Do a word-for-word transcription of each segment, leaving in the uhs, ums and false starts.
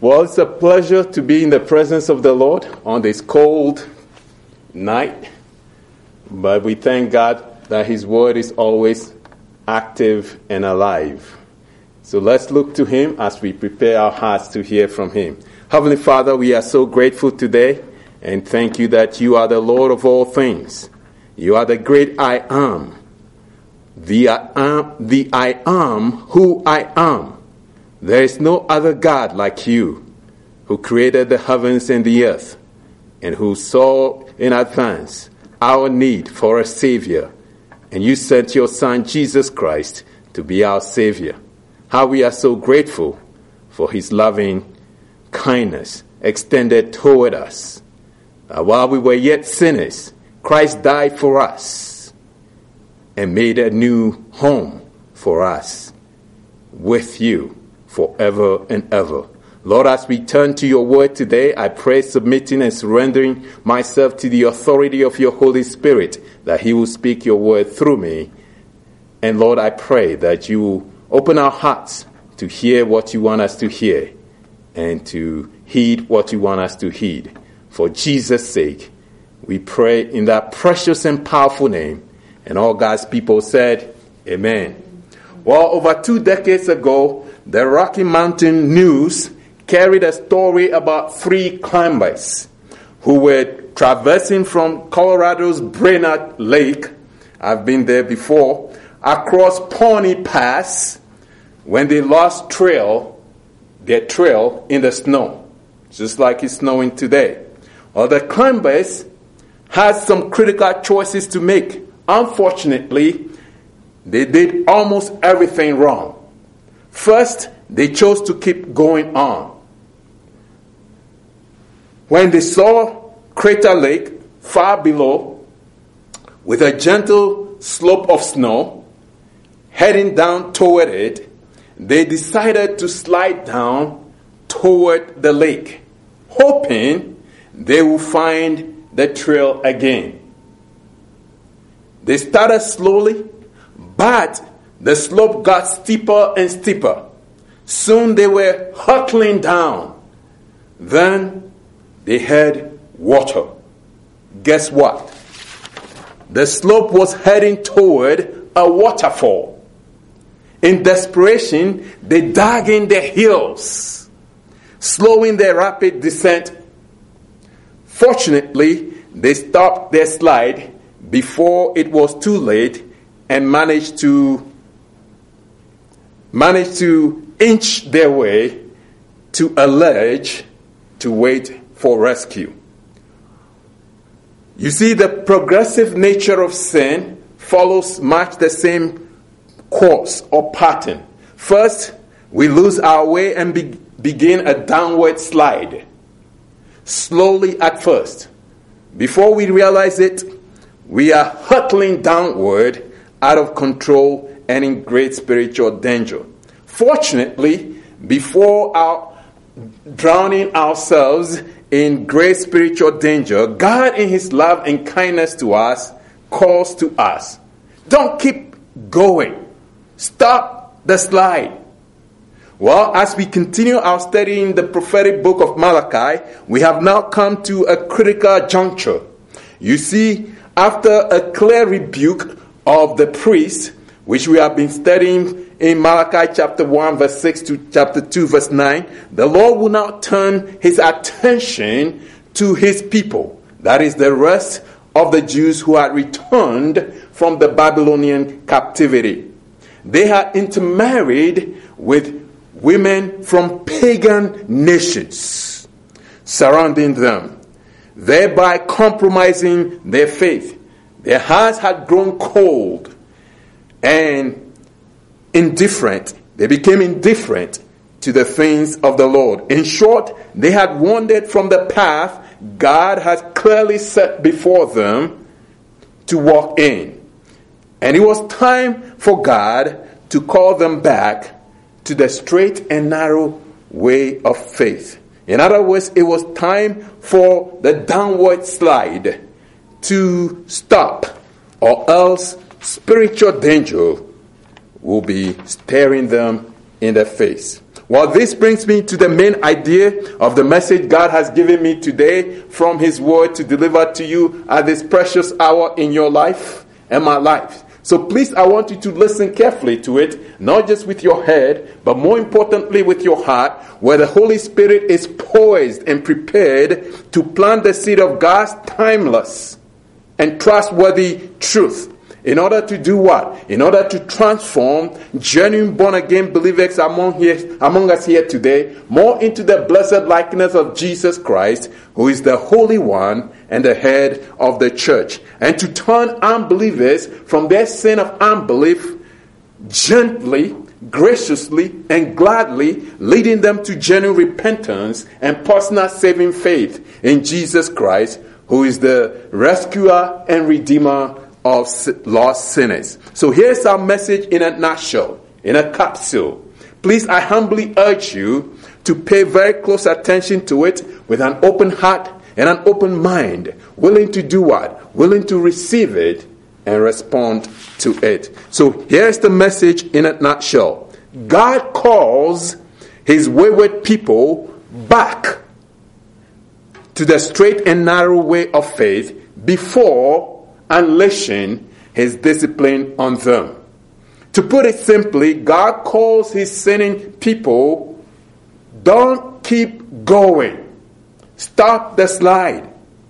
Well, it's a pleasure to be in the presence of the Lord on this cold night. But we thank God that His Word is always active and alive. So let's look to Him as we prepare our hearts to hear from Him. Heavenly Father, we are so grateful today and thank you that you are the Lord of all things. You are the great I am. The I am, the I am who I am. There is no other God like you, who created the heavens and the earth, and who saw in advance our need for a Savior. And you sent your Son, Jesus Christ, to be our Savior. How we are so grateful for His loving kindness extended toward us. Uh, while we were yet sinners, Christ died for us and made a new home for us with you forever and ever. Lord, as we turn to your word today, I pray, submitting and surrendering myself to the authority of your Holy Spirit, that He will speak your word through me. And Lord, I pray that you will open our hearts to hear what you want us to hear and to heed what you want us to heed. For Jesus' sake, we pray in that precious and powerful name. And all God's people said, Amen. Well, over two decades ago, the Rocky Mountain News carried a story about three climbers who were traversing from Colorado's Brainerd Lake, I've been there before, across Pawnee Pass when they lost trail, their trail in the snow, just like it's snowing today. Well, the climbers had some critical choices to make. Unfortunately, they did almost everything wrong. First, they chose to keep going on. When they saw Crater Lake far below, with a gentle slope of snow heading down toward it, they decided to slide down toward the lake, hoping they would find the trail again. They started slowly, but the slope got steeper and steeper. Soon they were hurtling down. Then they had water. Guess what? The slope was heading toward a waterfall. In desperation, they dug in the hills, slowing their rapid descent. Fortunately, they stopped their slide before it was too late and managed to managed to inch their way to a ledge to wait for rescue. You see, the progressive nature of sin follows much the same course or pattern. First, we lose our way and be- begin a downward slide. Slowly at first. Before we realize it, we are hurtling downward out of control and in great spiritual danger. Fortunately, before our drowning ourselves in great spiritual danger, God in His love and kindness to us calls to us. Don't keep going. Stop the slide. Well, as we continue our study in the prophetic book of Malachi, we have now come to a critical juncture. You see, after a clear rebuke of the priests, which we have been studying in Malachi chapter one verse six to chapter two verse nine, the Lord will now turn His attention to His people. That is the rest of the Jews who had returned from the Babylonian captivity. They had intermarried with women from pagan nations surrounding them, thereby compromising their faith. Their hearts had grown cold and indifferent. They became indifferent to the things of the Lord. In short, they had wandered from the path God has clearly set before them to walk in. And it was time for God to call them back to the straight and narrow way of faith. In other words, it was time for the downward slide to stop, or else spiritual danger will be staring them in the face. Well, this brings me to the main idea of the message God has given me today from His Word to deliver to you at this precious hour in your life and my life. So please, I want you to listen carefully to it, not just with your head, but more importantly with your heart, where the Holy Spirit is poised and prepared to plant the seed of God's timeless and trustworthy truth. In order to do what? In order to transform genuine born-again believers among, here, among us here today more into the blessed likeness of Jesus Christ, who is the Holy One and the head of the church. And to turn unbelievers from their sin of unbelief gently, graciously, and gladly, leading them to genuine repentance and personal saving faith in Jesus Christ, who is the rescuer and redeemer of lost sinners. So here's our message in a nutshell, in a capsule. Please, I humbly urge you to pay very close attention to it with an open heart and an open mind, willing to do what? Willing to receive it and respond to it. So here's the message in a nutshell. God calls His wayward people back to the straight and narrow way of faith before unleashing His discipline on them. To put it simply, God calls His sinning people, don't keep going. Stop the slide.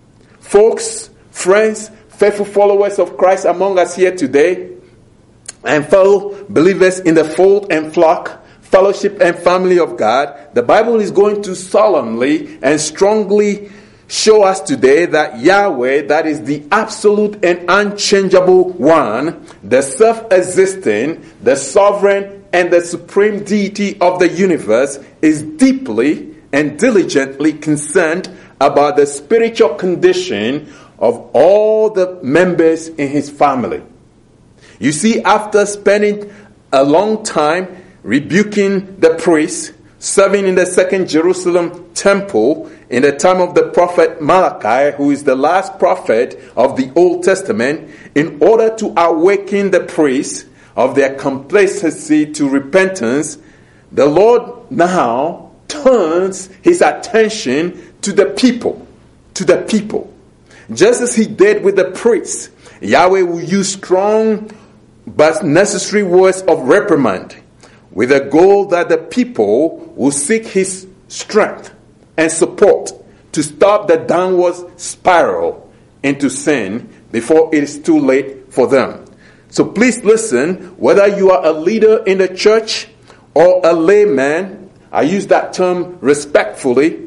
Folks, friends, faithful followers of Christ among us here today, and fellow believers in the fold and flock, fellowship and family of God, the Bible is going to solemnly and strongly show us today that Yahweh, that is the absolute and unchangeable one, the self-existing, the sovereign, and the supreme deity of the universe, is deeply and diligently concerned about the spiritual condition of all the members in His family. You see, after spending a long time rebuking the priests, serving in the second Jerusalem temple in the time of the prophet Malachi, who is the last prophet of the Old Testament, in order to awaken the priests of their complacency to repentance, the Lord now turns His attention to the people, to the people. Just as He did with the priests, Yahweh will use strong but necessary words of reprimand with the goal that the people will seek His strength and support to stop the downward spiral into sin before it is too late for them. So please listen, whether you are a leader in the church or a layman, I use that term respectfully,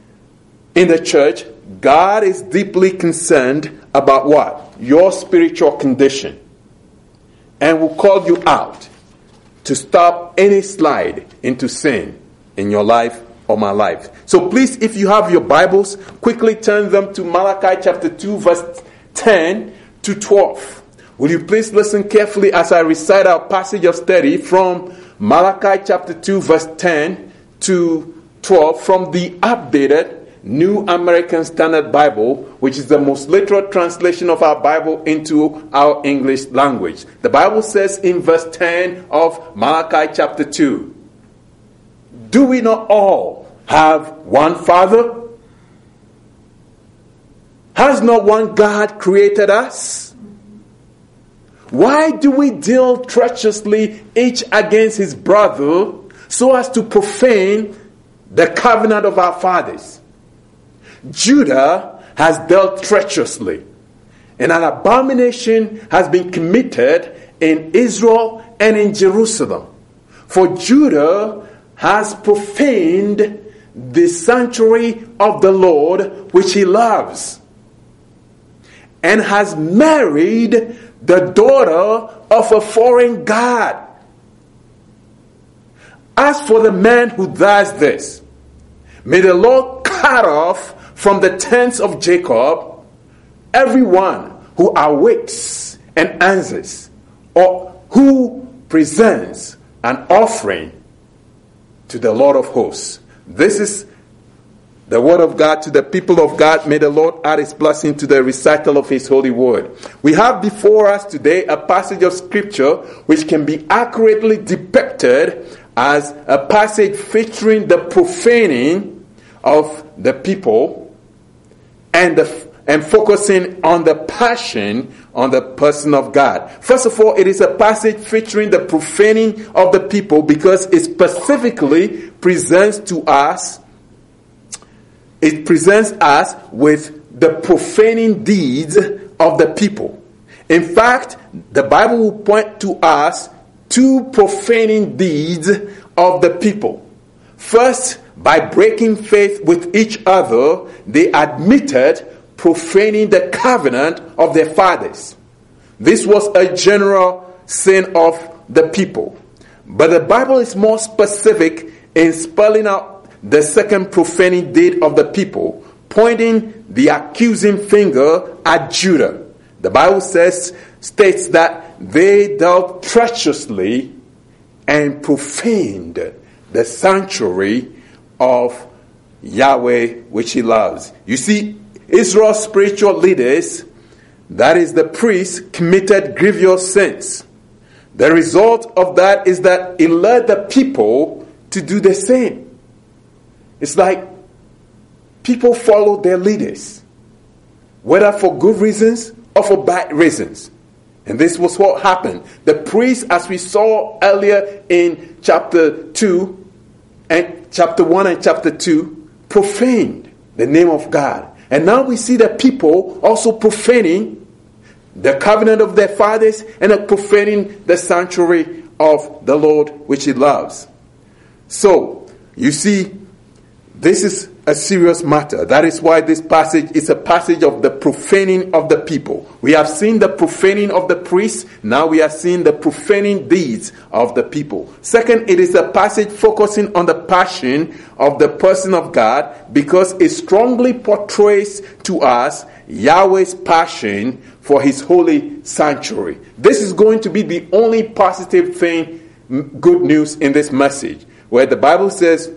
in the church, God is deeply concerned about what? Your spiritual condition. And will call you out to stop any slide into sin in your life or my life. So please, if you have your Bibles, quickly turn them to Malachi chapter two, verse ten to twelve. Will you please listen carefully as I recite our passage of study from Malachi chapter two, verse ten to twelve from the updated New American Standard Bible, which is the most literal translation of our Bible into our English language. The Bible says in verse ten of Malachi chapter two, do we not all have one Father? Has not one God created us? Why do we deal treacherously each against his brother so as to profane the covenant of our fathers? Judah has dealt treacherously, and an abomination has been committed in Israel and in Jerusalem. For Judah has profaned the sanctuary of the Lord which he loves, and has married the daughter of a foreign god. As for the man who does this, may the Lord cut off from the tents of Jacob everyone who awakes and answers, or who presents an offering to the Lord of hosts. This is the word of God to the people of God. May the Lord add his blessing to the recital of his holy word. We have before us today a passage of scripture which can be accurately depicted as a passage featuring the profaning of the people and the and focusing on the passion on the person of God. First of all, it is a passage featuring the profaning of the people because it specifically presents to us, it presents us with the profaning deeds of the people. In fact, the Bible will point to us two profaning deeds of the people. First, by breaking faith with each other, they admitted profaning the covenant of their fathers. This was a general sin of the people. But the Bible is more specific in spelling out the second profaning deed of the people, pointing the accusing finger at Judah. The Bible says, states that they dealt treacherously and profaned the sanctuary of Yahweh, which he loves. You see, Israel's spiritual leaders, that is the priests, committed grievous sins. The result of that is that it led the people to do the same. It's like people follow their leaders, whether for good reasons or for bad reasons. And this was what happened. The priests, as we saw earlier in chapter two, and chapter one and chapter two, profaned the name of God. And now we see the people also profaning the covenant of their fathers and profaning the sanctuary of the Lord which he loves. So, you see, this is a serious matter. That is why this passage is a passage of the profaning of the people. We have seen the profaning of the priests. Now we are seeing the profaning deeds of the people. Second, it is a passage focusing on the passion of the person of God because it strongly portrays to us Yahweh's passion for his holy sanctuary. This is going to be the only positive thing, good news in this message, where the Bible says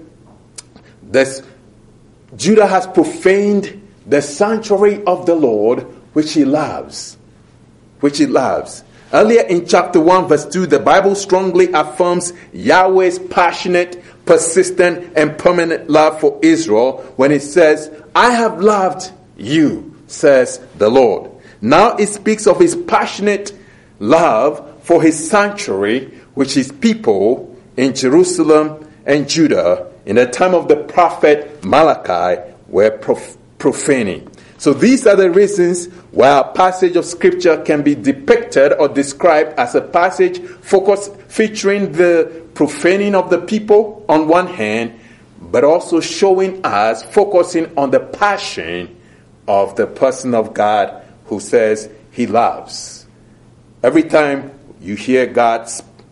this, Judah has profaned the sanctuary of the Lord, which he loves. Which he loves. Earlier in chapter one, verse two, the Bible strongly affirms Yahweh's passionate, persistent, and permanent love for Israel when it says, I have loved you, says the Lord. Now it speaks of his passionate love for his sanctuary, which his people in Jerusalem and Judah in the time of the prophet Malachi were prof- profaning. So these are the reasons why a passage of scripture can be depicted or described as a passage focused featuring the profaning of the people on one hand, but also showing us, focusing on the passion of the person of God who says he loves. Every time you hear God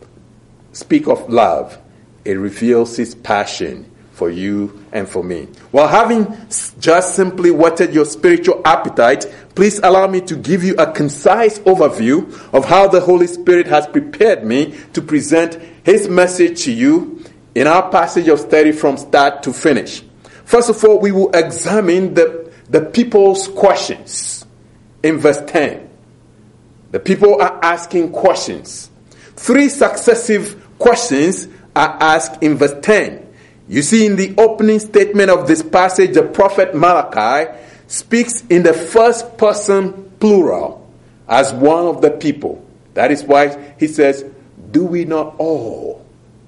speak of love, it reveals his passion for you and for me. Well, having just simply whetted your spiritual appetite, please allow me to give you a concise overview of how the Holy Spirit has prepared me to present his message to you in our passage of study from start to finish. First of all, we will examine the, the people's questions in verse ten. The people are asking questions. Three successive questions are asked in verse ten. You see, in the opening statement of this passage, the prophet Malachi speaks in the first person plural as one of the people. That is why he says, do we not all,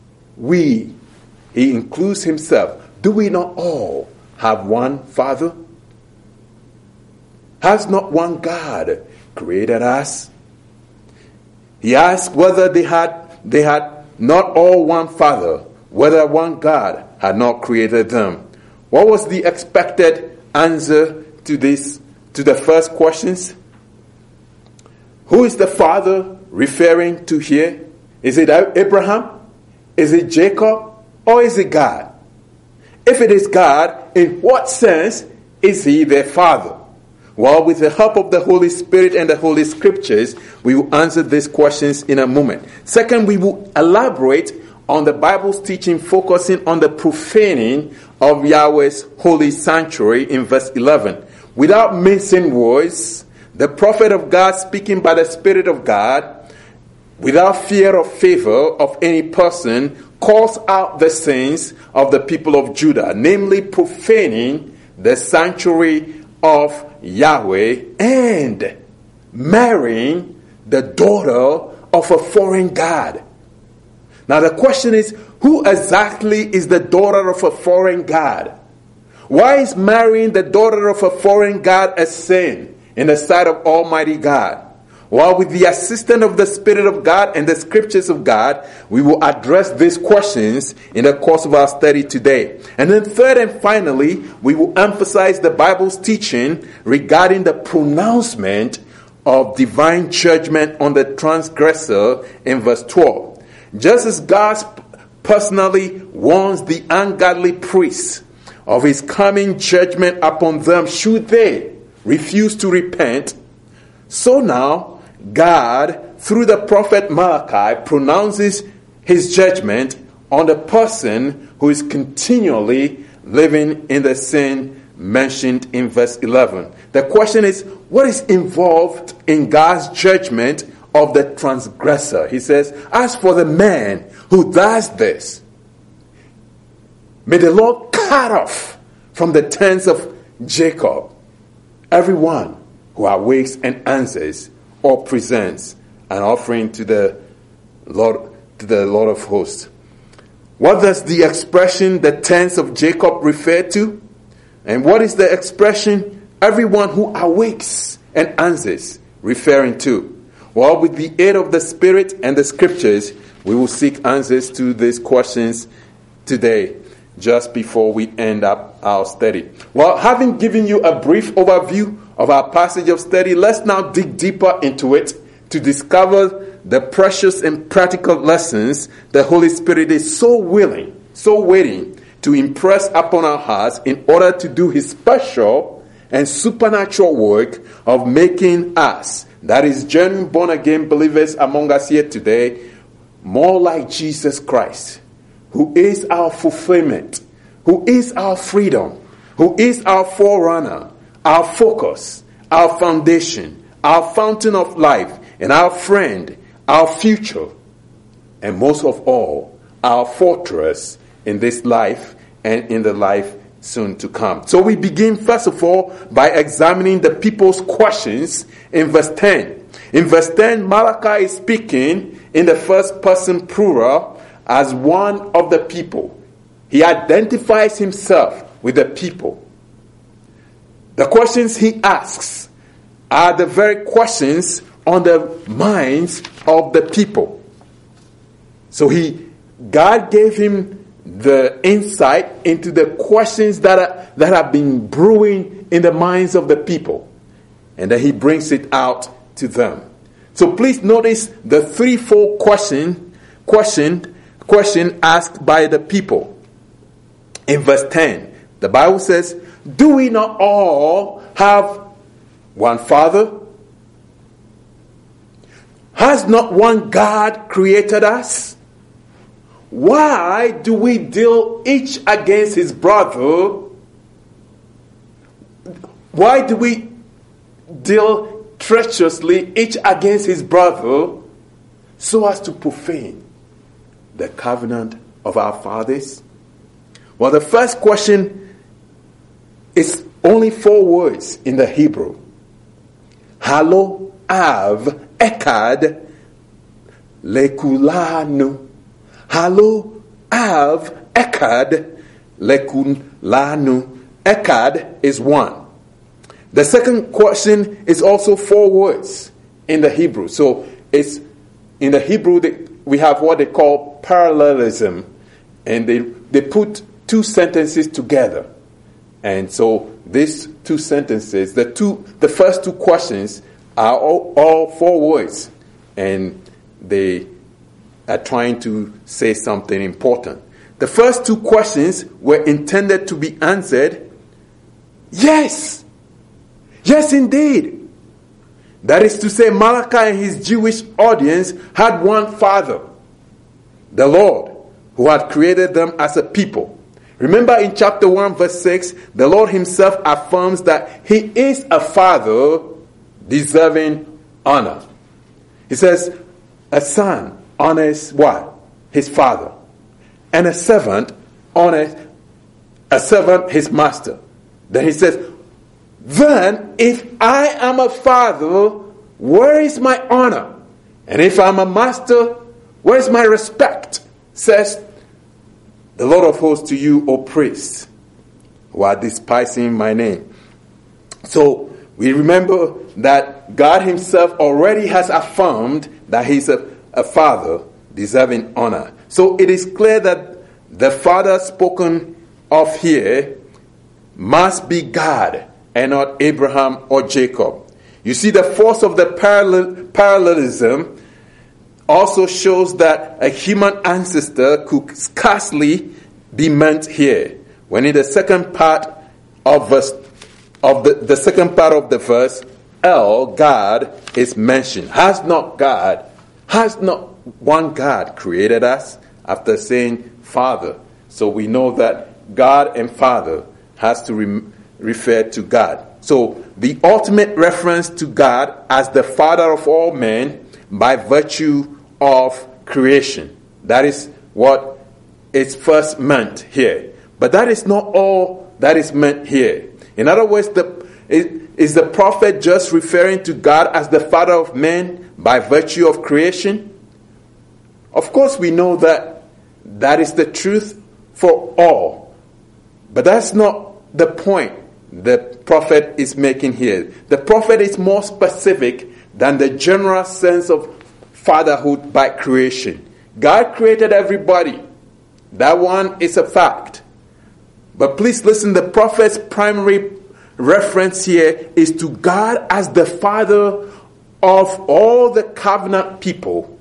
we, he includes himself, do we not all have one Father? Has not one God created us? He asked whether they had, they had not all one Father, whether one God had not created them. What was the expected answer to this, to the first questions? Who is the Father referring to here? Is it Abraham? Is it Jacob? Or is it God? If it is God, in what sense is he their Father? Well, with the help of the Holy Spirit and the Holy Scriptures, we will answer these questions in a moment. Second, we will elaborate on the Bible's teaching focusing on the profaning of Yahweh's holy sanctuary in verse eleven. Without mincing words, the prophet of God speaking by the Spirit of God, without fear or favor of any person, calls out the sins of the people of Judah, namely profaning the sanctuary of Yahweh and marrying the daughter of a foreign god. Now the question is, who exactly is the daughter of a foreign god? Why is marrying the daughter of a foreign god a sin in the sight of Almighty God? Well, with the assistance of the Spirit of God and the Scriptures of God, we will address these questions in the course of our study today. And then third and finally, we will emphasize the Bible's teaching regarding the pronouncement of divine judgment on the transgressor in verse twelve. Just as God personally warns the ungodly priests of his coming judgment upon them should they refuse to repent, so now God, through the prophet Malachi, pronounces his judgment on the person who is continually living in the sin mentioned in verse eleven. The question is, what is involved in God's judgment of the transgressor? He says, as for the man who does this, may the Lord cut off from the tents of Jacob everyone who awakes and answers or presents an offering to the Lord, to the Lord of hosts. What does the expression the tents of Jacob refer to? And what is the expression everyone who awakes and answers referring to? Well, with the aid of the Spirit and the Scriptures, we will seek answers to these questions today, just before we end up our study. Well, having given you a brief overview of our passage of study, let's now dig deeper into it to discover the precious and practical lessons the Holy Spirit is so willing, so waiting to impress upon our hearts in order to do his special and supernatural work of making us, that is, genuine born-again believers among us here today, more like Jesus Christ, who is our fulfillment, who is our freedom, who is our forerunner, our focus, our foundation, our fountain of life, and our friend, our future, and most of all, our fortress in this life and in the life soon to come. So we begin, first of all, by examining the people's questions in verse ten. In verse ten, Malachi is speaking in the first person plural as one of the people. He identifies himself with the people. The questions he asks are the very questions on the minds of the people. So he, God gave him the insight into the questions that are, that have been brewing in the minds of the people, and then he brings it out to them. So please notice the threefold question, question, question asked by the people. In verse ten, the Bible says, do we not all have one Father? Has not one God created us? Why do we deal each against his brother? Why do we deal treacherously each against his brother so as to profane the covenant of our fathers? Well, the first question is only four words in the Hebrew. Halo av ekad lekulanu. Halo av ekad lekulanu. Ekad is one. The second question is also four words in the Hebrew. So it's in the Hebrew we have what they call parallelism, and they they put two sentences together. And so these two sentences, the two, the first two questions are all, all four words, and they are trying to say something important. The first two questions were intended to be answered, yes, yes indeed. That is to say, Malachi and his Jewish audience had one Father, the Lord, who had created them as a people. Remember in chapter one verse six, the Lord himself affirms that he is a father deserving honor. He says, a son honors what? His father. and a servant honors a servant his master. Then he says, then if I am a father, where is my honor? And if I'm a master, where is my respect? Says the Lord of hosts to you, O priests, who are despising my name. So we remember that God himself already has affirmed that he's a, a father deserving honor. So it is clear that the father spoken of here must be God and not Abraham or Jacob. You see, the force of the parallel, parallelism also shows that a human ancestor could scarcely be meant here. When in the second part of verse of the, the second part of the verse, El, God, is mentioned. Has not God, has not one God created us? After saying Father. So we know that God and Father has to re- refer to God. So the ultimate reference to God as the Father of all men by virtue of creation. That is what is first meant here. But that is not all that is meant here. In other words, the, is, is the prophet just referring to God as the Father of men by virtue of creation? Of course, we know that that is the truth for all. But that's not the point the prophet is making here. The prophet is more specific than the general sense of fatherhood by creation. God created everybody. That one is a fact. But please listen, the prophet's primary reference here is to God as the father of all the covenant people.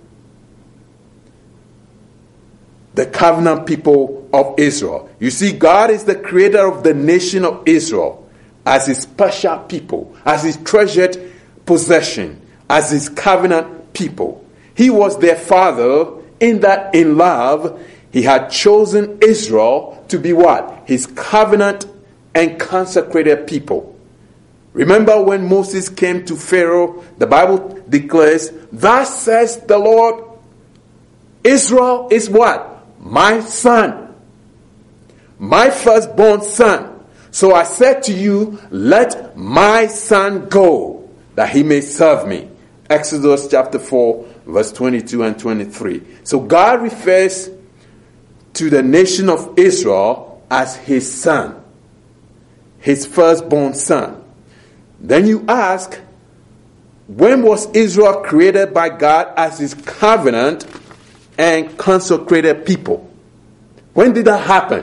The covenant people of Israel. You see, God is the creator of the nation of Israel as his special people, as his treasured possession, as his covenant people. He was their father in that in love he had chosen Israel to be what? His covenant and consecrated people. Remember when Moses came to Pharaoh, the Bible declares, thus says the Lord, Israel is what? My son, my firstborn son. So I said to you, let my son go, that he may serve me. Exodus chapter four, verse twenty-two and twenty-three. So God refers to the nation of Israel as his son, his firstborn son. Then you ask, when was Israel created by God as his covenant and consecrated people? When did that happen?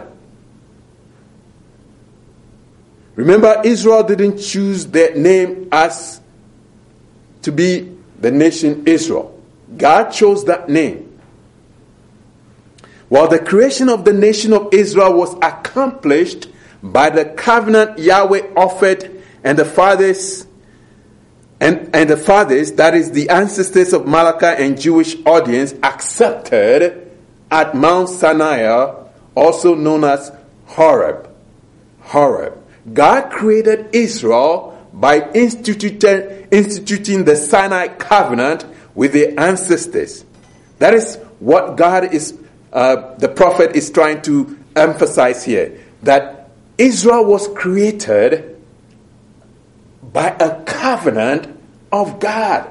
Remember, Israel didn't choose their name as to be the nation Israel. God chose that name. While the creation of the nation of Israel was accomplished by the covenant Yahweh offered, and the fathers And, and the fathers, that is the ancestors of Malachi and Jewish audience, accepted at Mount Sinai, also known as Horeb. Horeb. God created Israel by instituting, instituting the Sinai covenant with their ancestors. That is what God is, uh, the prophet is trying to emphasize here. That Israel was created by a covenant of God.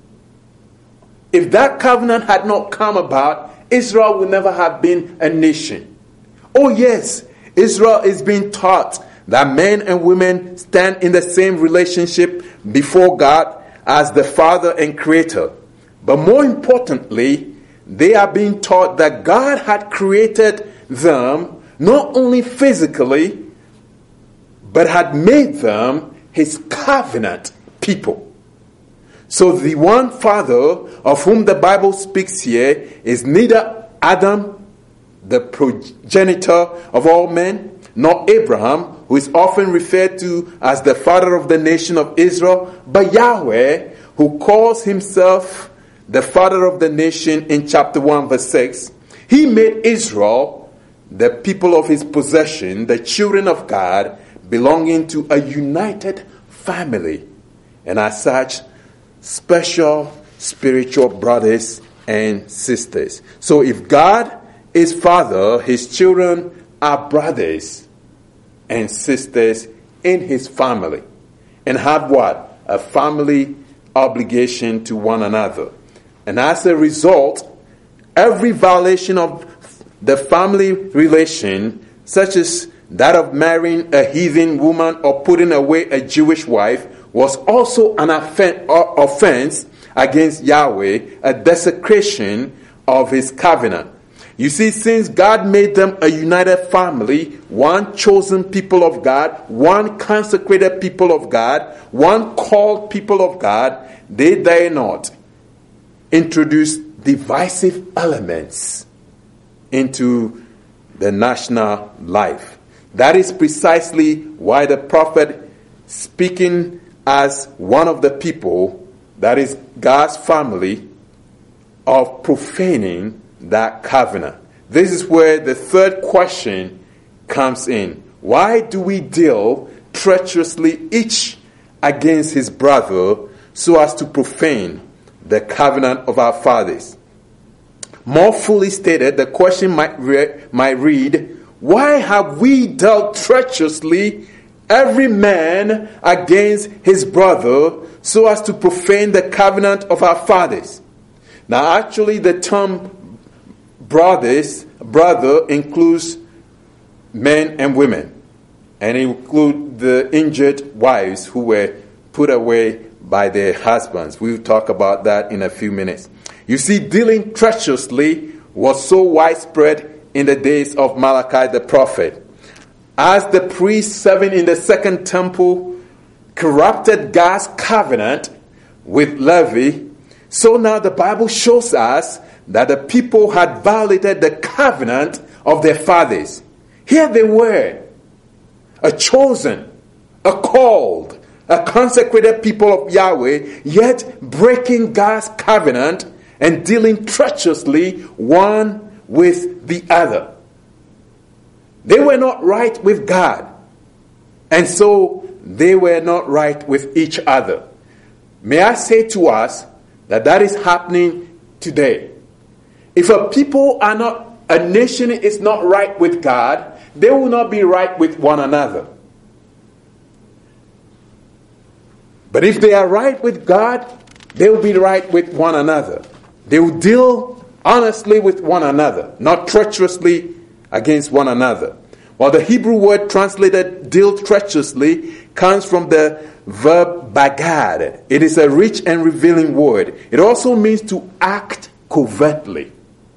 If that covenant had not come about, Israel would never have been a nation. Oh yes, Israel is being taught that men and women stand in the same relationship before God as the Father and Creator. But more importantly, they are being taught that God had created them not only physically, but had made them his covenant people. So the one father of whom the Bible speaks here is neither Adam, the progenitor of all men, nor Abraham, who is often referred to as the father of the nation of Israel, but Yahweh, who calls himself the father of the nation in chapter one verse six. He made Israel the people of his possession, the children of God, belonging to a united family, and as such, special spiritual brothers and sisters. So if God his father, his children are brothers and sisters in his family and have what? A family obligation to one another. And as a result, every violation of the family relation, such as that of marrying a heathen woman or putting away a Jewish wife, was also an offense against Yahweh, a desecration of his covenant. You see, since God made them a united family, one chosen people of God, one consecrated people of God, one called people of God, they dare not introduce divisive elements into the national life. That is precisely why the prophet, speaking as one of the people, that is God's family, of profaning that covenant. This is where the third question comes in. Why do we deal treacherously each against his brother so as to profane the covenant of our fathers? More fully stated, the question might, re- might read, why have we dealt treacherously every man against his brother so as to profane the covenant of our fathers? Now, actually, the term brothers, brother includes men and women, and include the injured wives who were put away by their husbands. We'll talk about that in a few minutes. You see, dealing treacherously was so widespread in the days of Malachi the prophet. As the priests serving in the second temple corrupted God's covenant with Levi, so now the Bible shows us that the people had violated the covenant of their fathers. Here they were, a chosen, a called, a consecrated people of Yahweh, yet breaking God's covenant and dealing treacherously one with the other. They were not right with God, and so they were not right with each other. May I say to us that that is happening today. If a people are not, a nation is not right with God, they will not be right with one another. But if they are right with God, they will be right with one another. They will deal honestly with one another, not treacherously against one another. While the Hebrew word translated deal treacherously comes from the verb bagad. It is a rich and revealing word. It also means to act covertly,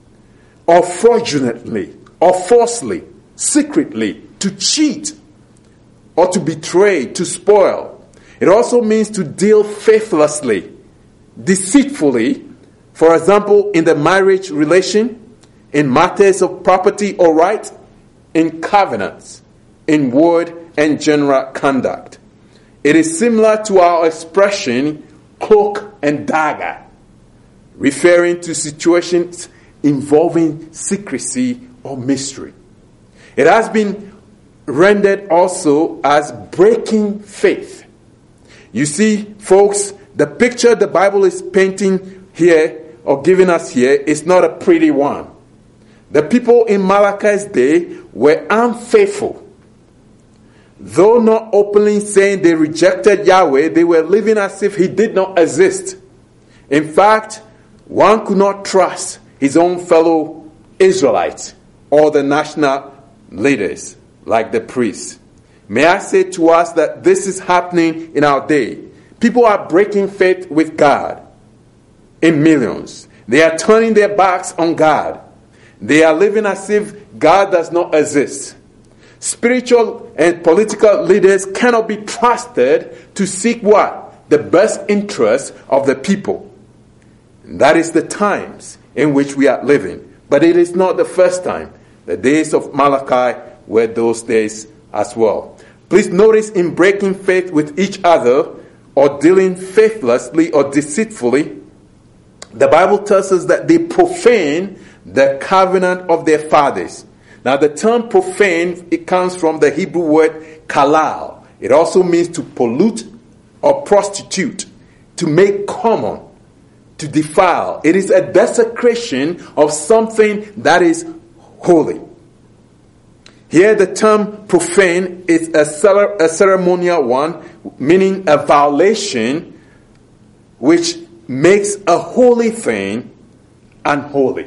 or fraudulently, or falsely, secretly, to cheat, or to betray, to spoil. It also means to deal faithlessly, deceitfully. For example, in the marriage relation, in matters of property or right, in covenants, in word and general conduct. It is similar to our expression, cloak and dagger, referring to situations involving secrecy or mystery. It has been rendered also as breaking faith. You see, folks, the picture the Bible is painting here or giving us here is not a pretty one. The people in Malachi's day were unfaithful. Though not openly saying they rejected Yahweh, they were living as if he did not exist. In fact, one could not trust his own fellow Israelites or the national leaders like the priests. May I say to us that this is happening in our day. People are breaking faith with God in millions. They are turning their backs on God. They are living as if God does not exist. Spiritual and political leaders cannot be trusted to seek what? The best interest of the people. And that is the times in which we are living. But it is not the first time. The days of Malachi were those days as well. Please notice, in breaking faith with each other or dealing faithlessly or deceitfully, the Bible tells us that they profane the covenant of their fathers. Now, the term profane, it comes from the Hebrew word kalal. It also means to pollute or prostitute, to make common, to defile. It is a desecration of something that is holy. Here the term profane is a, cere- a ceremonial one, meaning a violation which makes a holy thing unholy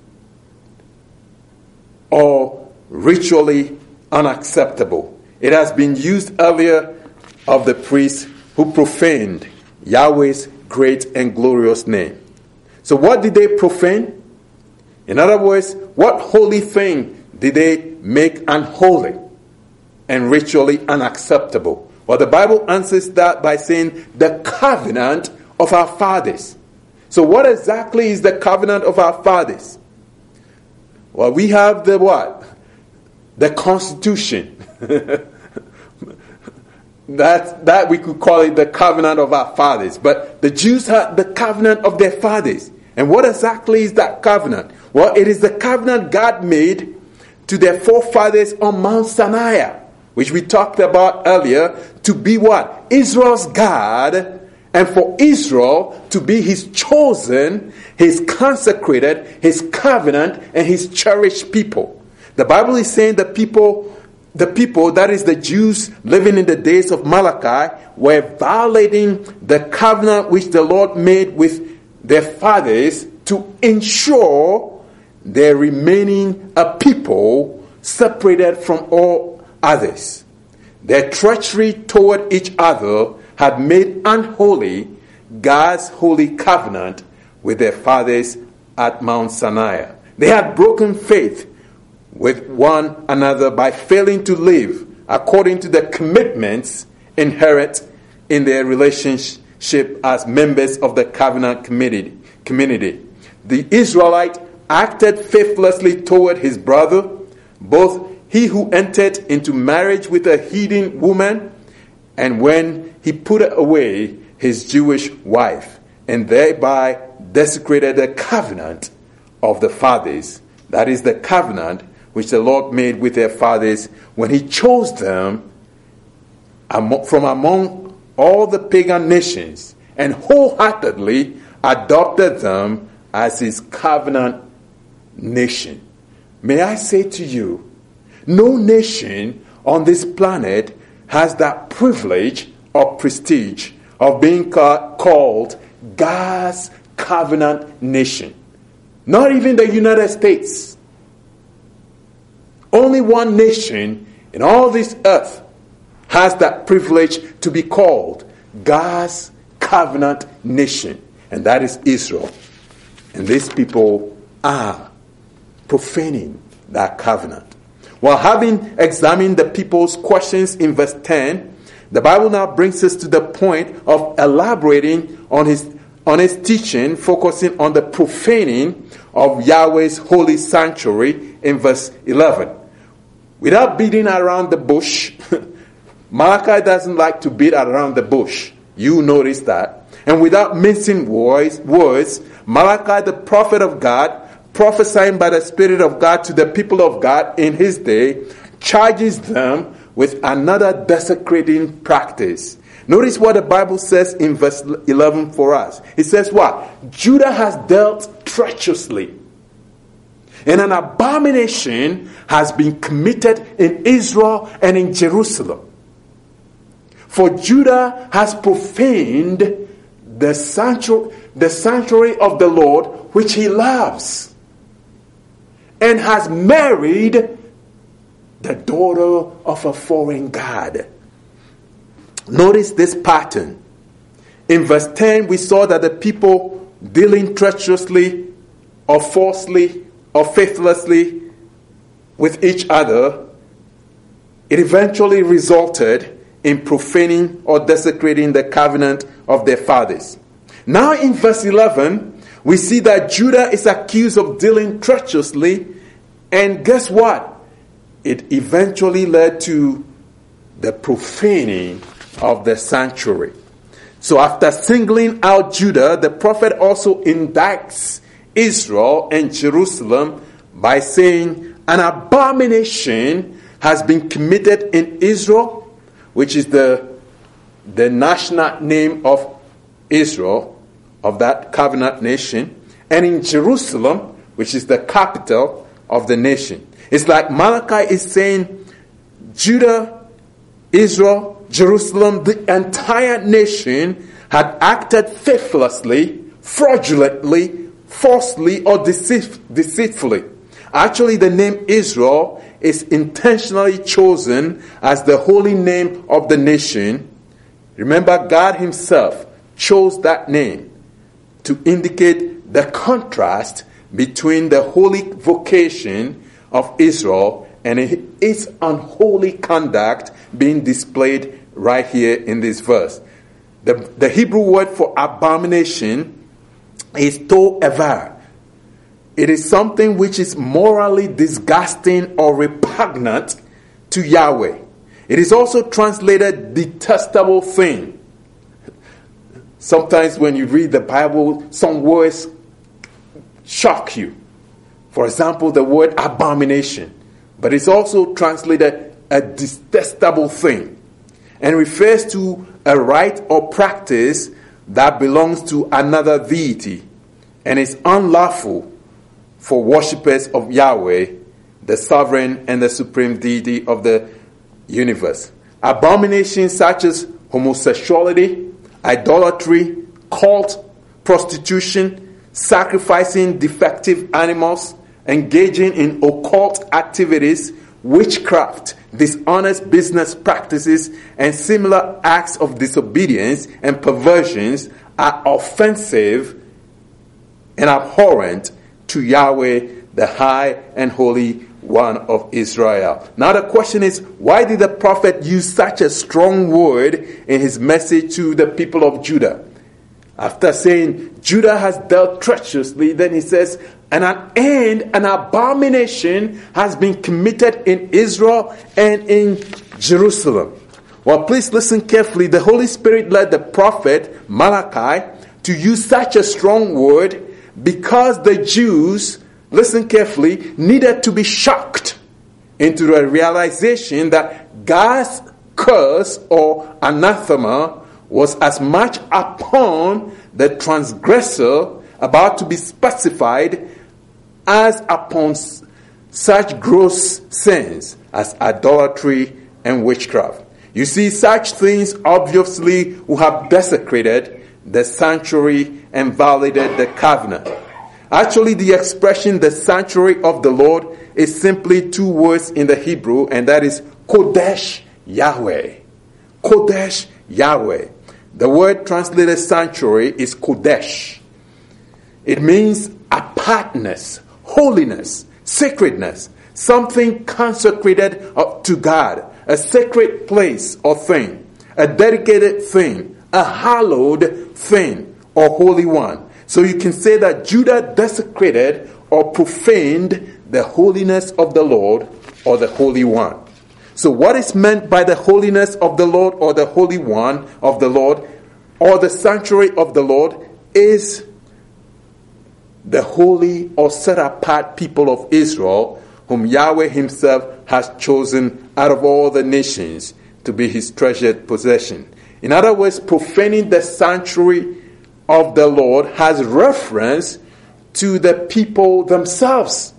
or ritually unacceptable. It has been used earlier of the priests who profaned Yahweh's great and glorious name. So what did they profane? In other words, what holy thing did they make unholy and ritually unacceptable? Well, the Bible answers that by saying the covenant of our fathers. So what exactly is the covenant of our fathers? Well, we have the what? The Constitution. that, that we could call it the covenant of our fathers. But the Jews had the covenant of their fathers. And what exactly is that covenant? Well, it is the covenant God made to their forefathers on Mount Sinai, which we talked about earlier, to be what? Israel's God, and for Israel to be his chosen, his consecrated, his covenant, and his cherished people. The Bible is saying the people, the people, that is the Jews living in the days of Malachi, were violating the covenant which the Lord made with their fathers to ensure their remaining a people separated from all others. Their treachery toward each other had made unholy God's holy covenant with their fathers at Mount Sinai. They had broken faith with one another by failing to live according to the commitments inherent in their relationship as members of the covenant community. The Israelite acted faithlessly toward his brother, both he who entered into marriage with a heathen woman, and when he put away his Jewish wife, and thereby desecrated the covenant of the fathers. That is the covenant which the Lord made with their fathers when he chose them from among all the pagan nations and wholeheartedly adopted them as his covenant nation. May I say to you, no nation on this planet has that privilege or prestige of being ca- called God's covenant nation. Not even the United States. Only one nation in all this earth has that privilege to be called God's covenant nation. And that is Israel. And these people are profaning that covenant. While having examined the people's questions in verse ten, the Bible now brings us to the point of elaborating on his on his teaching, focusing on the profaning of Yahweh's holy sanctuary in verse eleven. Without beating around the bush, Malachi doesn't like to beat around the bush. You notice that. And without mincing words, words, Malachi, the prophet of God, prophesying by the Spirit of God to the people of God in his day, charges them with another desecrating practice. Notice what the Bible says in verse eleven for us. It says what? Judah has dealt treacherously, and an abomination has been committed in Israel and in Jerusalem. For Judah has profaned the sanctuary, the sanctuary of the Lord, which he loves, and has married the daughter of a foreign god. Notice this pattern. In verse ten, we saw that the people dealing treacherously or falsely or faithlessly with each other, it eventually resulted in profaning or desecrating the covenant of their fathers. Now in verse eleven, we see that Judah is accused of dealing treacherously, and guess what? It eventually led to the profaning of the sanctuary. So after singling out Judah, the prophet also indicts Israel and Jerusalem by saying an abomination has been committed in Israel, which is the, the national name of Israel, of that covenant nation, and in Jerusalem, which is the capital of the nation. It's like Malachi is saying, Judah, Israel, Jerusalem, the entire nation had acted faithlessly, fraudulently, falsely, or deceit- deceitfully. Actually, the name Israel is intentionally chosen as the holy name of the nation. Remember, God himself chose that name to indicate the contrast between the holy vocation of Israel and its unholy conduct being displayed right here in this verse. The, the Hebrew word for abomination is to'evar. It is something which is morally disgusting or repugnant to Yahweh. It is also translated detestable thing. Sometimes when you read the Bible, some words shock you. For example, the word abomination. But it's also translated a detestable thing and refers to a rite or practice that belongs to another deity and is unlawful for worshippers of Yahweh, the sovereign and the supreme deity of the universe. Abominations such as homosexuality, idolatry, cult, prostitution, sacrificing defective animals, engaging in occult activities, witchcraft, dishonest business practices, and similar acts of disobedience and perversions are offensive and abhorrent to Yahweh, the high and holy one of Israel. Now the question is, why did the prophet use such a strong word in his message to the people of Judah? After saying, Judah has dealt treacherously, then he says, and an end, an abomination has been committed in Israel and in Jerusalem. Well, please listen carefully. The Holy Spirit led the prophet Malachi to use such a strong word because the Jews, listen carefully, needed to be shocked into the realization that God's curse or anathema was as much upon the transgressor about to be specified as upon such gross sins as idolatry and witchcraft. You see, such things obviously will have desecrated the sanctuary and violated the covenant. Actually, the expression the sanctuary of the Lord is simply two words in the Hebrew, and that is Kodesh Yahweh. Kodesh Yahweh. The word translated sanctuary is Kodesh. It means apartness, holiness, sacredness, something consecrated to God, a sacred place or thing, a dedicated thing, a hallowed thing or holy one. So you can say that Judah desecrated or profaned the holiness of the Lord or the Holy One. So what is meant by the holiness of the Lord or the Holy One of the Lord or the sanctuary of the Lord is the holy or set apart people of Israel, whom Yahweh himself has chosen out of all the nations to be his treasured possession. In other words, profaning the sanctuary of the Lord has reference to the people themselves.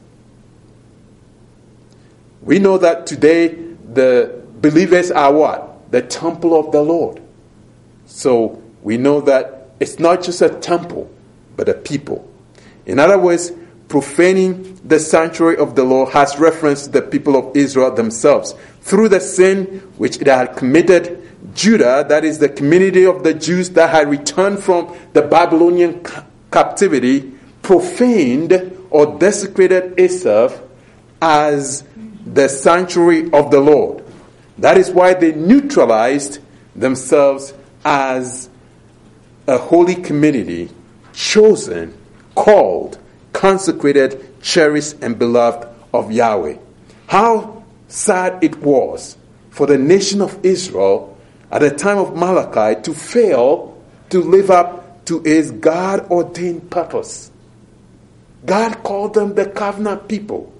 We know that today the believers are what? The temple of the Lord. So we know that it's not just a temple, but a people. In other words, profaning the sanctuary of the Lord has reference to the people of Israel themselves. Through the sin which it had committed, Judah, that is the community of the Jews that had returned from the Babylonian ca- captivity, profaned or desecrated itself as the sanctuary of the Lord. That is why they neutralized themselves as a holy community, chosen, called, consecrated, cherished, and beloved of Yahweh. How sad it was for the nation of Israel at the time of Malachi to fail to live up to his God-ordained purpose. God called them the covenant people.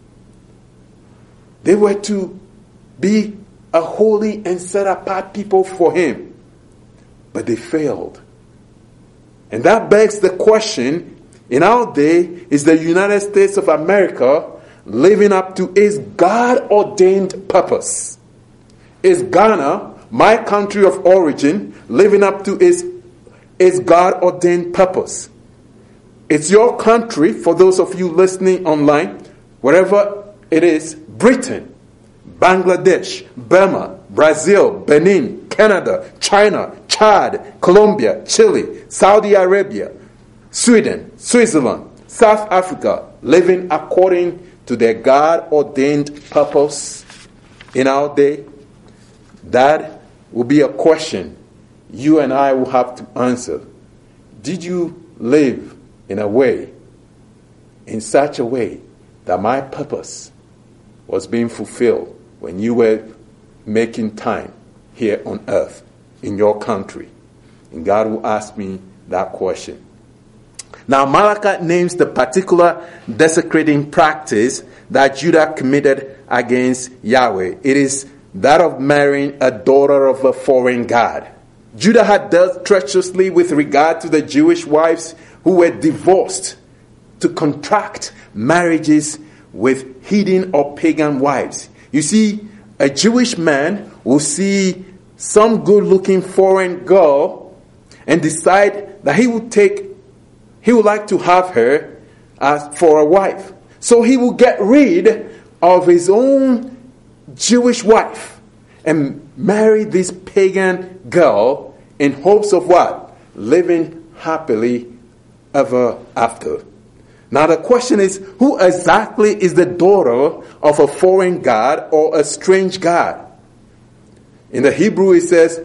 They were to be a holy and set-apart people for him. But they failed. And that begs the question, in our day, is the United States of America living up to its God-ordained purpose? Is Ghana, my country of origin, living up to its, its God-ordained purpose? It's your country, for those of you listening online, wherever it is, Britain, Bangladesh, Burma, Brazil, Benin, Canada, China, Chad, Colombia, Chile, Saudi Arabia, Sweden, Switzerland, South Africa, living according to their God-ordained purpose in our day? That will be a question you and I will have to answer. Did you live in a way, in such a way, that my purpose was being fulfilled when you were making time here on earth, in your country? And God will ask me that question. Now, Malachi names the particular desecrating practice that Judah committed against Yahweh. It is that of marrying a daughter of a foreign god. Judah had dealt treacherously with regard to the Jewish wives who were divorced to contract marriages with heathen or pagan wives. You see, a Jewish man will see some good-looking foreign girl and decide that he would take, he would like to have her as for a wife. So he will get rid of his own Jewish wife and marry this pagan girl in hopes of what? Living happily ever after. Now the question is, who exactly is the daughter of a foreign god or a strange god? In the Hebrew it says,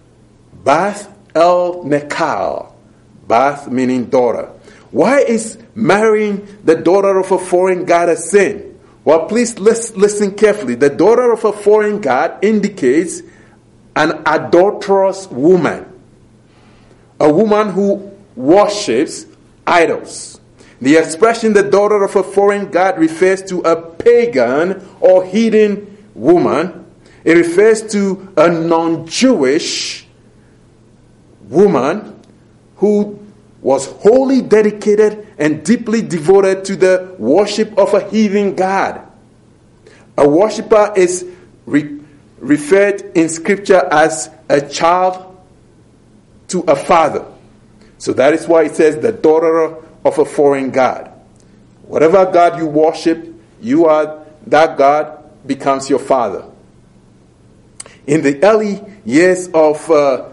Bath el Nekal. Bath meaning daughter. Why is marrying the daughter of a foreign god a sin? Well, please listen carefully. The daughter of a foreign god indicates an adulterous woman. A woman who worships idols. The expression the daughter of a foreign god refers to a pagan or heathen woman. It refers to a non-Jewish woman who was wholly dedicated and deeply devoted to the worship of a heathen god. A worshiper is re- referred in scripture as a child to a father. So that is why it says the daughter of a foreign god. Whatever god you worship, you are, that god becomes your father. In the early years of uh,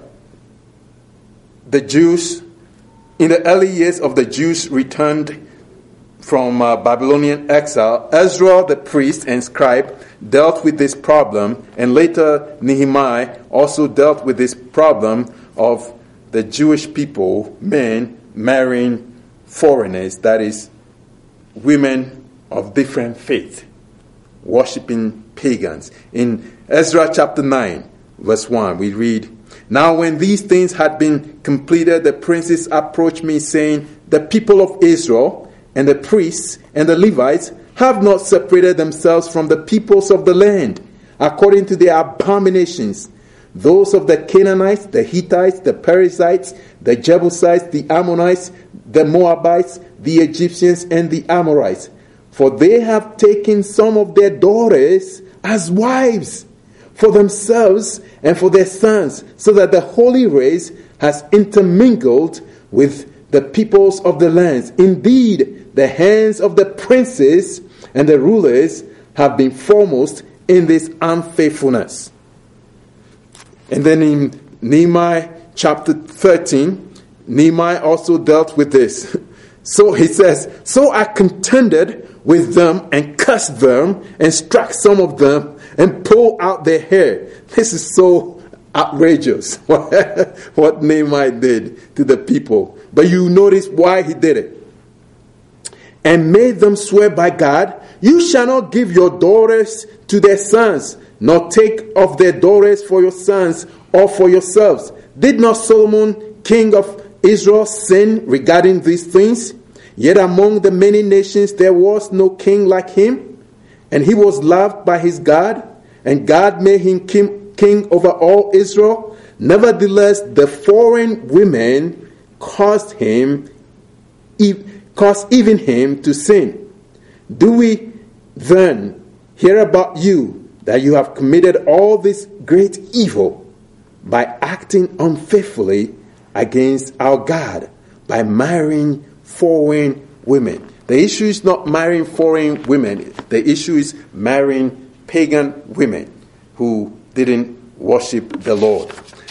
the Jews, in the early years of the Jews returned from uh, Babylonian exile, Ezra the priest and scribe dealt with this problem, and later Nehemiah also dealt with this problem of the Jewish people, men marrying foreigners, that is, women of different faith, worshipping pagans. In Ezra chapter nine, verse one, we read, Now when these things had been completed, the princes approached me, saying, The people of Israel and the priests and the Levites have not separated themselves from the peoples of the land, according to their abominations, those of the Canaanites, the Hittites, the Perizzites, the Jebusites, the Ammonites, the Moabites, the Egyptians, and the Amorites. For they have taken some of their daughters as wives for themselves and for their sons, so that the holy race has intermingled with the peoples of the lands. Indeed, the hands of the princes and the rulers have been foremost in this unfaithfulness. And then in Nehemiah chapter thirteen, Nehemiah also dealt with this. So he says, So I contended with them and cursed them and struck some of them and pulled out their hair. This is so outrageous what Nehemiah did to the people. But you notice why he did it. And made them swear by God, You shall not give your daughters to their sons, nor take of their daughters for your sons or for yourselves. Did not Solomon, king of Israel, sin regarding these things? Yet among the many nations there was no king like him, and he was loved by his God, and God made him king, king over all Israel. Nevertheless, the foreign women caused him, caused even him to sin. Do we then hear about you, that you have committed all this great evil by acting unfaithfully against our God, by marrying foreign women. The issue is not marrying foreign women. The issue is marrying pagan women who didn't worship the Lord.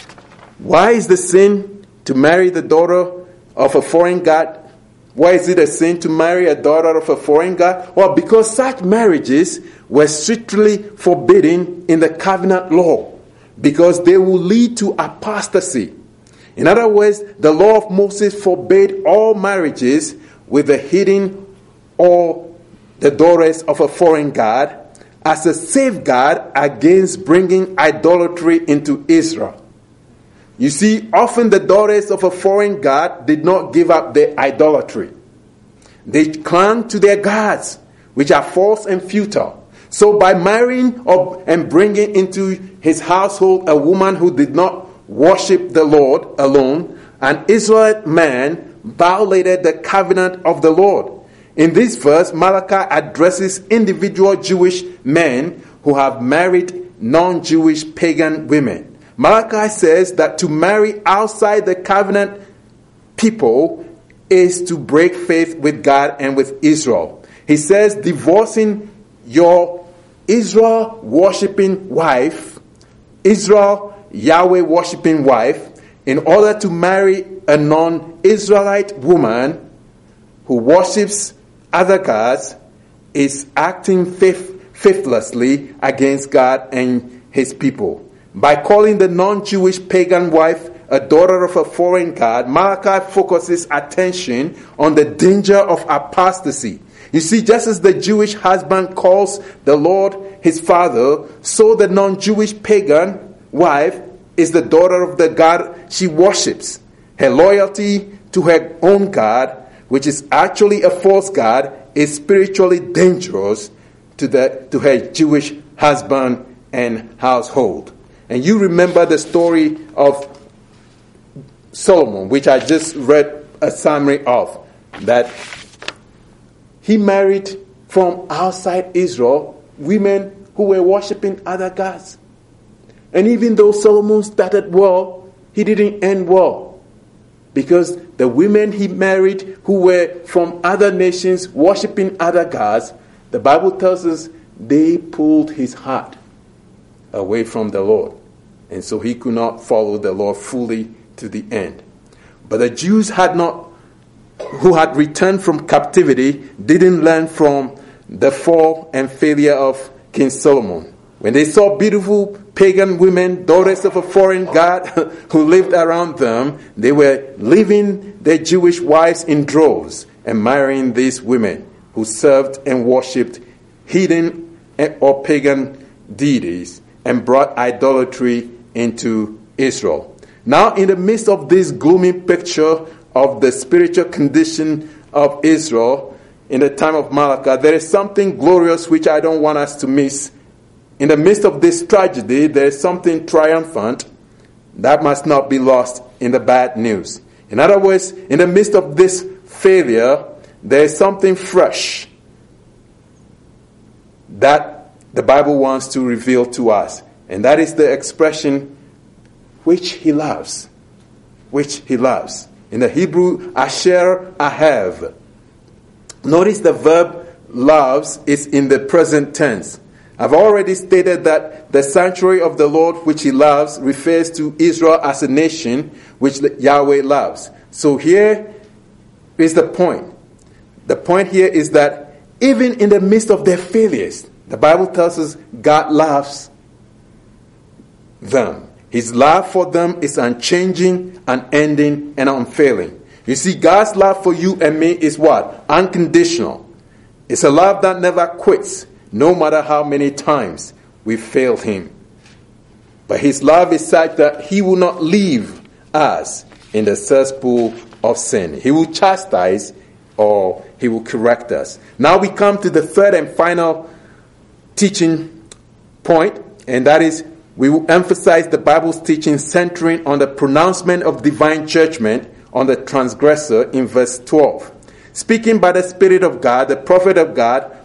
Why is the sin to marry the daughter of a foreign god? Why is it a sin to marry a daughter of a foreign god? Well, because such marriages were strictly forbidden in the covenant law, because they will lead to apostasy. In other words, the law of Moses forbade all marriages with the hidden or the daughters of a foreign god as a safeguard against bringing idolatry into Israel. You see, often the daughters of a foreign god did not give up their idolatry. They clung to their gods, which are false and futile. So by marrying or, and bringing into his household a woman who did not worship the Lord alone, an Israelite man violated the covenant of the Lord. In this verse, Malachi addresses individual Jewish men who have married non-Jewish pagan women. Malachi says that to marry outside the covenant people is to break faith with God and with Israel. He says divorcing your Israel worshipping wife, Israel Yahweh worshipping wife, in order to marry a non-Israelite woman who worships other gods is acting faith, faithlessly against God and his people. By calling the non-Jewish pagan wife a daughter of a foreign god, Malachi focuses attention on the danger of apostasy. You see, just as the Jewish husband calls the Lord his father, so the non-Jewish pagan wife is the daughter of the God she worships. Her loyalty to her own God, which is actually a false god, is spiritually dangerous to the to her Jewish husband and household. And you remember the story of Solomon, which I just read a summary of, that he married from outside Israel women who were worshiping other gods. And even though Solomon started well, he didn't end well, because the women he married who were from other nations worshiping other gods, the Bible tells us they pulled his heart away from the Lord. And so he could not follow the Lord fully to the end. But the Jews had not, who had returned from captivity, didn't learn from the fall and failure of King Solomon. When they saw beautiful pagan women, daughters of a foreign god who lived around them, they were leaving their Jewish wives in droves and marrying these women who served and worshipped hidden or pagan deities and brought idolatry into Israel. Now, in the midst of this gloomy picture of the spiritual condition of Israel in the time of Malachi, there is something glorious which I don't want us to miss. In the midst of this tragedy, there is something triumphant that must not be lost in the bad news. In other words, in the midst of this failure, there is something fresh that the Bible wants to reveal to us. And that is the expression, which he loves. Which he loves. In the Hebrew, asher ahav. Notice the verb loves is in the present tense. I've already stated that the sanctuary of the Lord, which he loves, refers to Israel as a nation, which Yahweh loves. So here is the point. The point here is that even in the midst of their failures, the Bible tells us God loves them. His love for them is unchanging, unending, and unfailing. You see, God's love for you and me is what? Unconditional. It's a love that never quits, no matter how many times we failed him. But his love is such that he will not leave us in the cesspool of sin. He will chastise or he will correct us. Now we come to the third and final teaching point, and that is we will emphasize the Bible's teaching centering on the pronouncement of divine judgment on the transgressor in verse twelve. Speaking by the Spirit of God, the prophet of God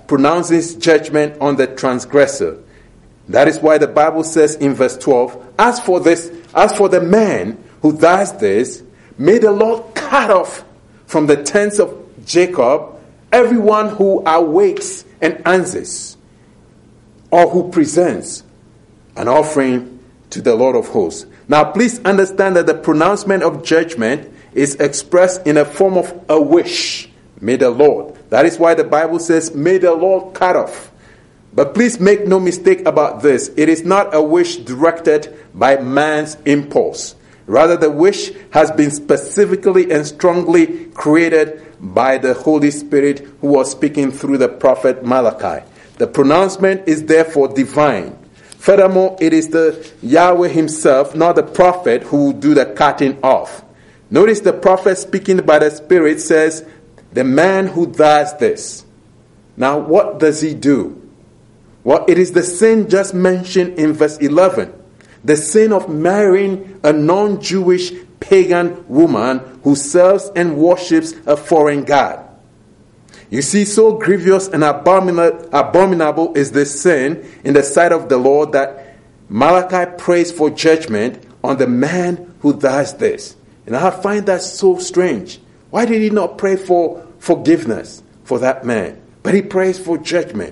pronounces judgment on the transgressor. That is why the Bible says in verse twelve, As for this, as for the man who does this, may the Lord cut off from the tents of Jacob everyone who awakes and answers, or who presents an offering to the Lord of hosts. Now please understand that the pronouncement of judgment is expressed in a form of a wish. May the Lord. That is why the Bible says, may the Lord cut off. But please make no mistake about this. It is not a wish directed by man's impulse. Rather, the wish has been specifically and strongly created by the Holy Spirit who was speaking through the prophet Malachi. The pronouncement is therefore divine. Furthermore, it is the Yahweh himself, not the prophet, who will do the cutting off. Notice the prophet speaking by the Spirit says, the man who does this. Now, what does he do? Well, it is the sin just mentioned in verse eleven. The sin of marrying a non-Jewish pagan woman who serves and worships a foreign god. You see, so grievous and abomin- abominable is this sin in the sight of the Lord that Malachi prays for judgment on the man who does this. And I find that so strange. Why did he not pray for forgiveness for that man? But he prays for judgment.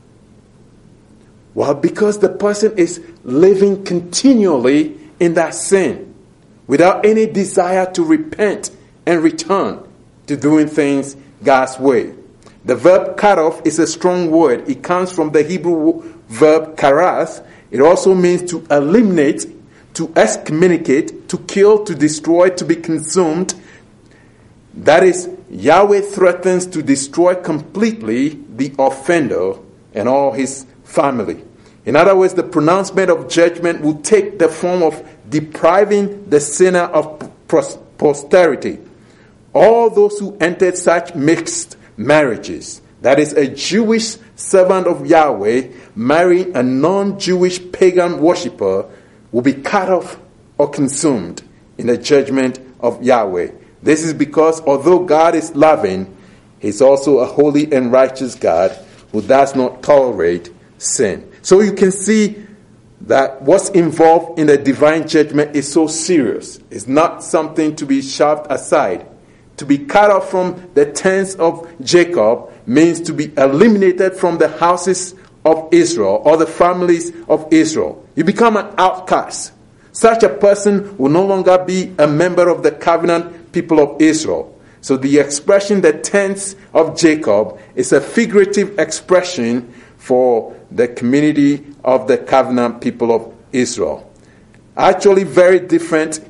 Well, because the person is living continually in that sin without any desire to repent and return to doing things God's way. The verb cut off is a strong word. It comes from the Hebrew verb karath. It also means to eliminate, to excommunicate, to kill, to destroy, to be consumed. That is, Yahweh threatens to destroy completely the offender and all his family. In other words, the pronouncement of judgment will take the form of depriving the sinner of posterity. All those who entered such mixed marriages, that is, a Jewish servant of Yahweh marrying a non-Jewish pagan worshipper, will be cut off or consumed in the judgment of Yahweh. This is because although God is loving, he's also a holy and righteous God who does not tolerate sin. So you can see that what's involved in the divine judgment is so serious. It's not something to be shoved aside. To be cut off from the tents of Jacob means to be eliminated from the houses of Israel or the families of Israel. You become an outcast. Such a person will no longer be a member of the covenant people of Israel. So the expression, the tents of Jacob, is a figurative expression for the community of the covenant people of Israel. Actually, very different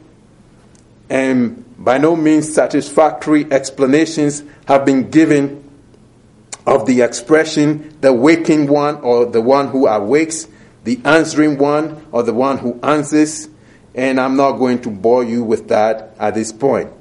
and by no means satisfactory explanations have been given of the expression, the waking one or the one who awakes, the answering one or the one who answers, and I'm not going to bore you with that at this point.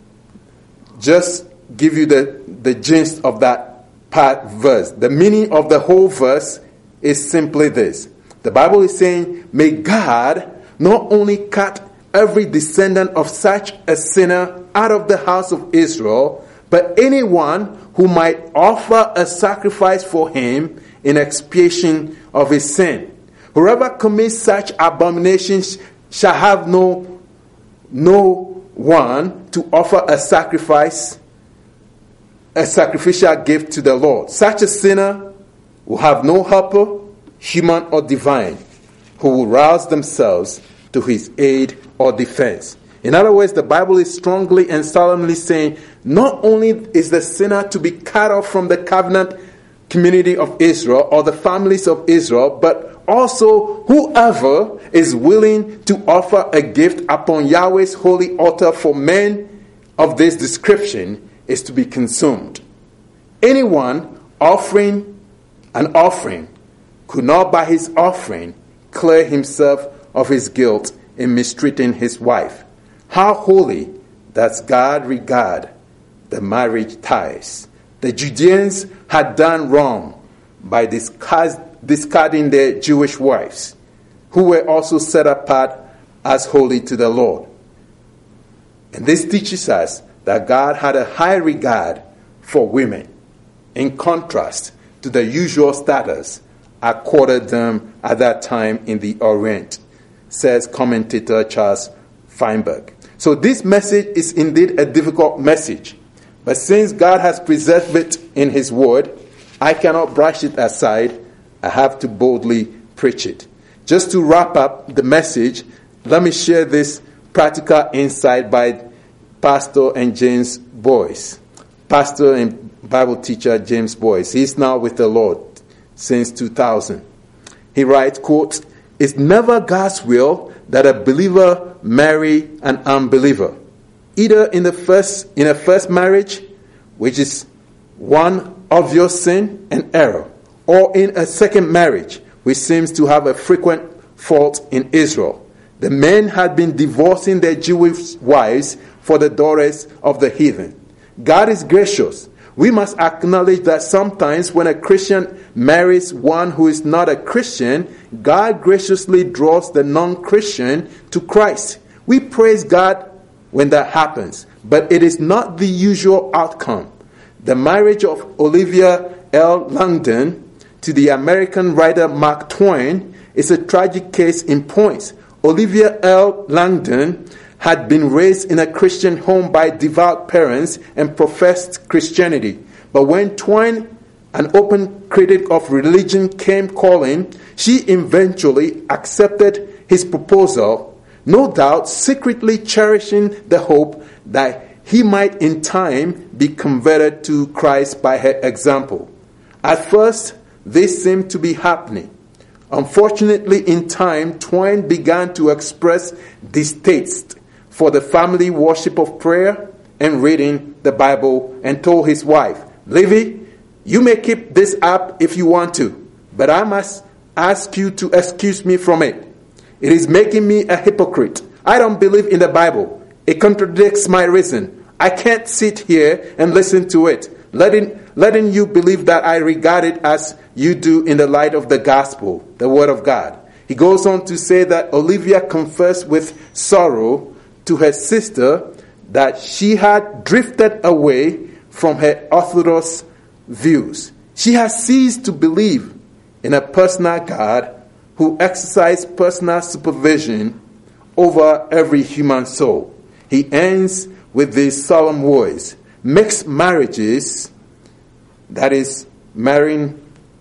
Just give you the, the gist of that part verse. The meaning of the whole verse is simply this. The Bible is saying, may God not only cut every descendant of such a sinner out of the house of Israel, but anyone who might offer a sacrifice for him in expiation of his sin. Whoever commits such abominations shall have no, no one to offer a sacrifice, a sacrificial gift to the Lord. Such a sinner will have no helper, human or divine, who will rouse themselves to his aid or defense. In other words, the Bible is strongly and solemnly saying, not only is the sinner to be cut off from the covenant community of Israel or the families of Israel, but also whoever is willing to offer a gift upon Yahweh's holy altar for men of this description is to be consumed. Anyone offering an offering could not by his offering clear himself of his guilt in mistreating his wife. How holy does God regard the marriage ties? The Judeans had done wrong by discarding their Jewish wives, who were also set apart as holy to the Lord. And this teaches us that God had a high regard for women. In contrast, to the usual status accorded them at that time in the Orient, says commentator Charles Feinberg. So this message is indeed a difficult message, but since God has preserved it in His Word, I cannot brush it aside. I have to boldly preach it. Just to wrap up the message, let me share this practical insight by Pastor and James Boyce. Pastor and Bible teacher James Boyce. He's now with the Lord since two thousand. He writes, quote, "It's never God's will that a believer marry an unbeliever, either in the first in a first marriage, which is one obvious sin and error, or in a second marriage, which seems to have a frequent fault in Israel. The men had been divorcing their Jewish wives for the daughters of the heathen. God is gracious. We must acknowledge that sometimes when a Christian marries one who is not a Christian, God graciously draws the non-Christian to Christ. We praise God when that happens, but it is not the usual outcome. The marriage of Olivia L. Langdon to the American writer Mark Twain is a tragic case in points. Olivia L. Langdon had been raised in a Christian home by devout parents and professed Christianity. But when Twain, an open critic of religion, came calling, she eventually accepted his proposal, no doubt secretly cherishing the hope that he might in time be converted to Christ by her example. At first, this seemed to be happening. Unfortunately, in time, Twain began to express distaste for the family worship of prayer and reading the Bible, and told his wife, "Livy, you may keep this up if you want to, but I must ask you to excuse me from it. It is making me a hypocrite. I don't believe in the Bible. It contradicts my reason. I can't sit here and listen to it, letting, letting you believe that I regard it as you do in the light of the gospel, the word of God." He goes on to say that Olivia confessed with sorrow to her sister that she had drifted away from her orthodox views. She has ceased to believe in a personal God who exercised personal supervision over every human soul. He ends with these solemn words: "Mixed marriages," that is, marrying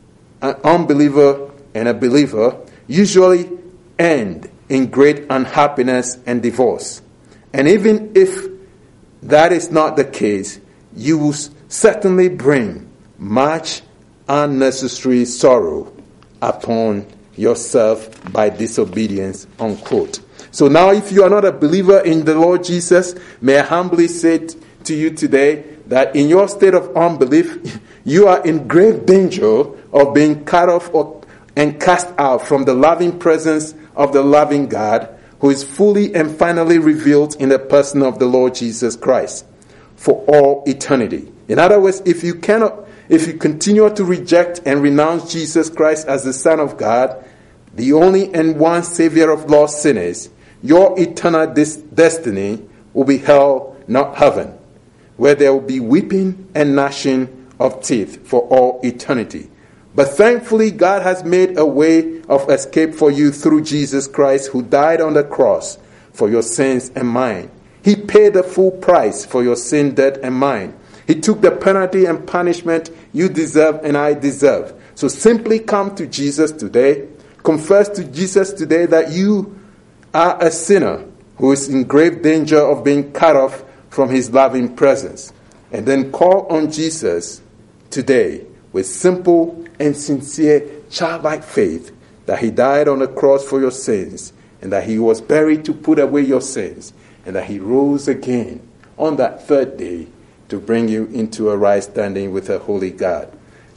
an unbeliever and a believer, usually end in great unhappiness and divorce. And even if that is not the case, you will certainly bring much unnecessary sorrow upon yourself by disobedience, unquote. So now, if you are not a believer in the Lord Jesus, may I humbly say to you today that in your state of unbelief, you are in grave danger of being cut off or, and cast out from the loving presence of the loving God, who is fully and finally revealed in the person of the Lord Jesus Christ for all eternity. In other words, if you cannot, if you continue to reject and renounce Jesus Christ as the Son of God, the only and one Savior of lost sinners, your eternal dis- destiny will be hell, not heaven, where there will be weeping and gnashing of teeth for all eternity. But thankfully, God has made a way of escape for you through Jesus Christ, who died on the cross for your sins and mine. He paid the full price for your sin, debt, and mine. He took the penalty and punishment you deserve and I deserve. So simply come to Jesus today. Confess to Jesus today that you are a sinner who is in grave danger of being cut off from his loving presence. And then call on Jesus today with simple and sincere childlike faith that he died on the cross for your sins, and that he was buried to put away your sins, and that he rose again on that third day to bring you into a right standing with a holy God.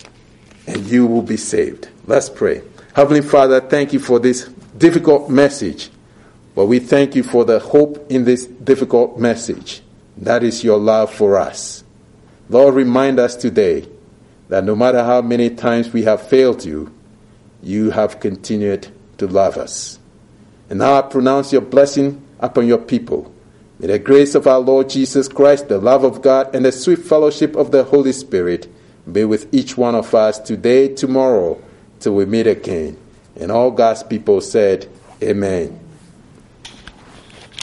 And you will be saved. Let's pray. Heavenly Father, thank you for this difficult message. But we thank you for the hope in this difficult message. That is your love for us. Lord, remind us today that no matter how many times we have failed you, you have continued to love us. And now I pronounce your blessing upon your people. May the grace of our Lord Jesus Christ, the love of God, and the sweet fellowship of the Holy Spirit be with each one of us today, tomorrow, till we meet again. And all God's people said, Amen.